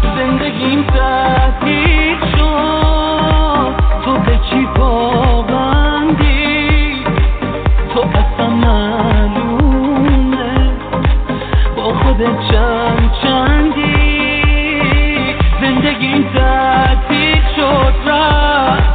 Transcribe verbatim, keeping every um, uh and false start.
زندگیم تحقیق شد، تو به چی پابندی؟ تو اصلا معلومه با خودت چند چندی. زندگیم تحقیق شد رفت